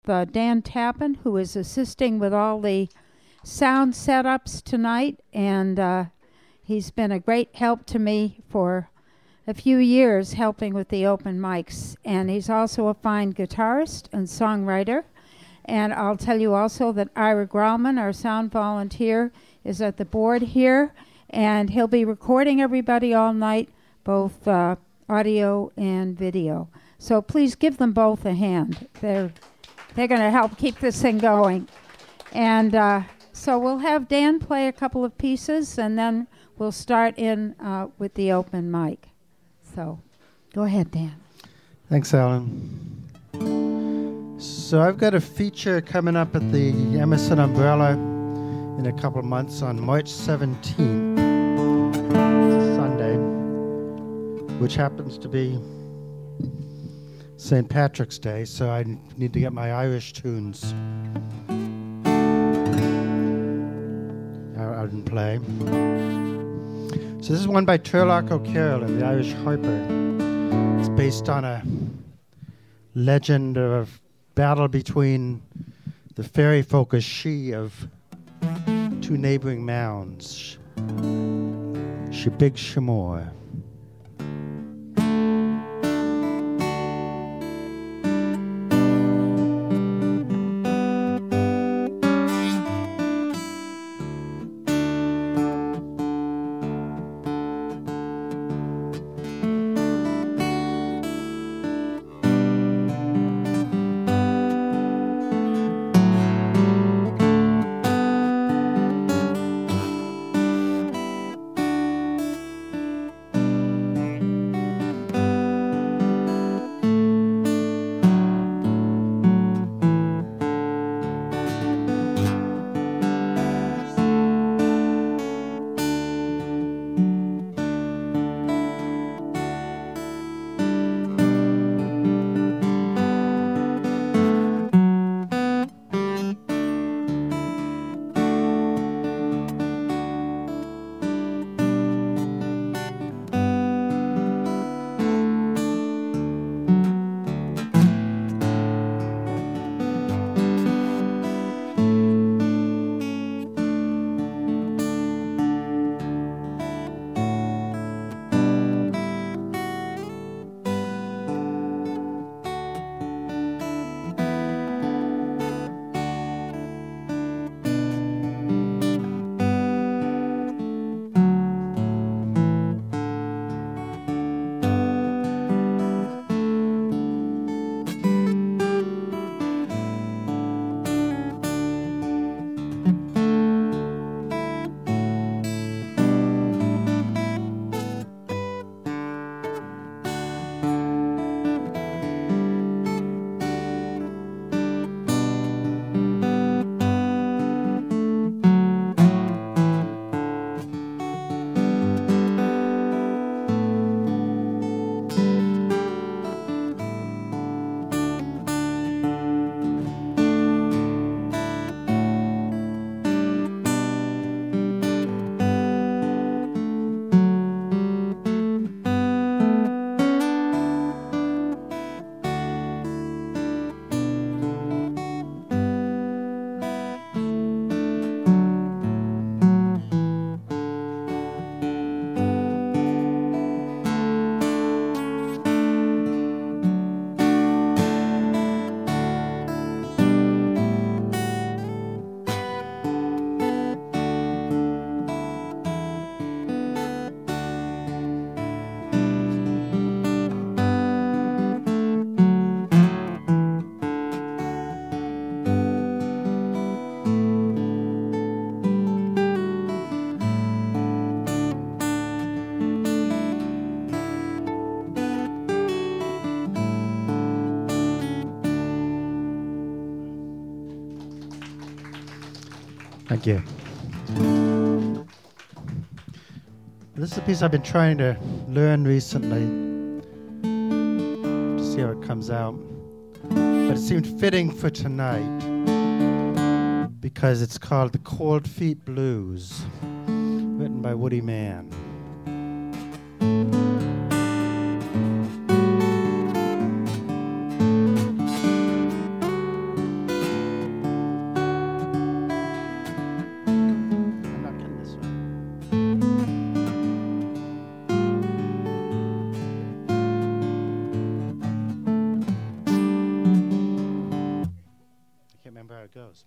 Dan Tappan, who is assisting with all the sound setups tonight, and he's been a great help to me for a few years helping with the open mics. And he's also a fine guitarist and songwriter. And I'll tell you also that Ira Grauman, our sound volunteer, is at the board here, and he'll be recording everybody all night, both audio and video. So please give them both a hand. They're going to help keep this thing going. And so we'll have Dan play a couple of pieces, and then we'll start in with the open mic. So go ahead, Dan. Thanks, Alan. So I've got a feature coming up at the Emerson Umbrella in a couple of months on March 17th, Sunday, which happens to be St. Patrick's Day, so I need to get my Irish tunes out and play. So this is one by Turlough O'Carroll and the Irish Harper. It's based on a legend of battle between the fairy folk of She of two neighboring mounds, Shebig Shemor. Thank you. This is a piece I've been trying to learn recently to see how it comes out. But it seemed fitting for tonight because it's called The Cold Feet Blues, written by Woody Mann. how it goes.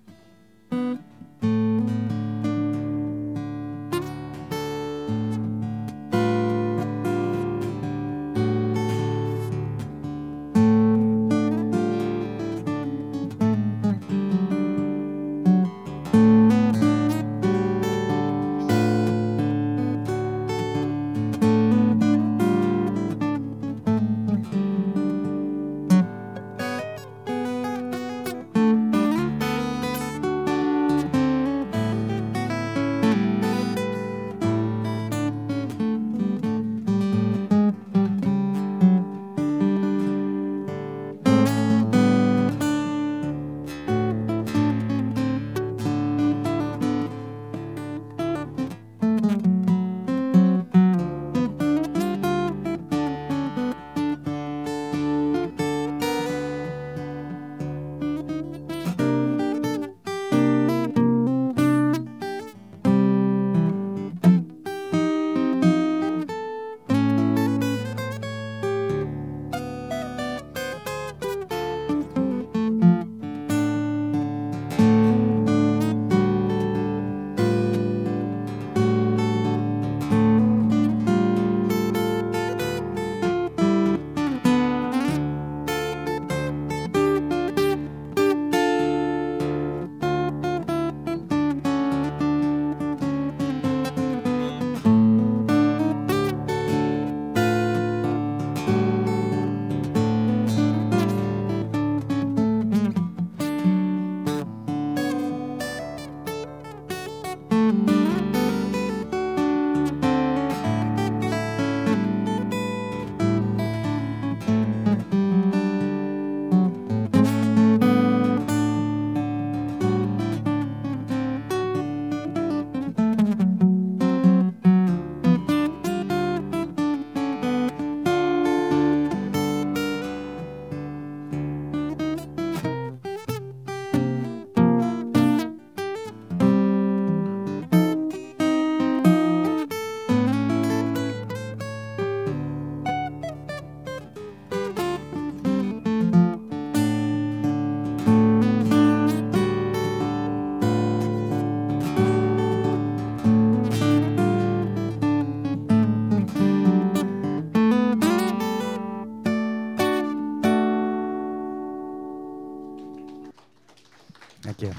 Thank you.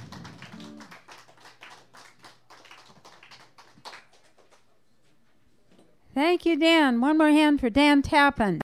Thank you, Dan. One more hand for Dan Tappan.